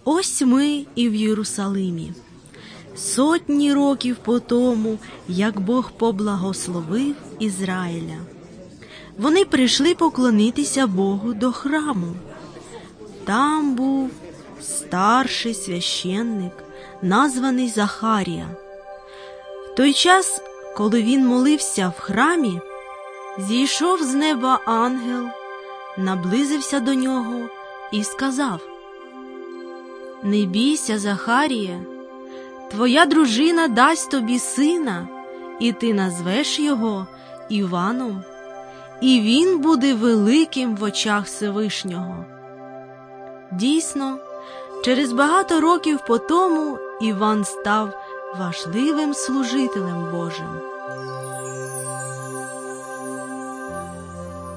Ось ми і в Єрусалимі. Сотні років по тому, як Бог поблагословив Ізраїля. Вони прийшли поклонитися Богу до храму. Там був старший священник, названий Захарія. В той час, коли він молився в храмі, зійшов з неба ангел, наблизився до нього і сказав: «Не бійся, Захаріє, твоя дружина дасть тобі сина, і ти назвеш його Іваном, і він буде великим в очах Всевишнього». Дійсно, через багато років по тому Іван став важливим служителем Божим.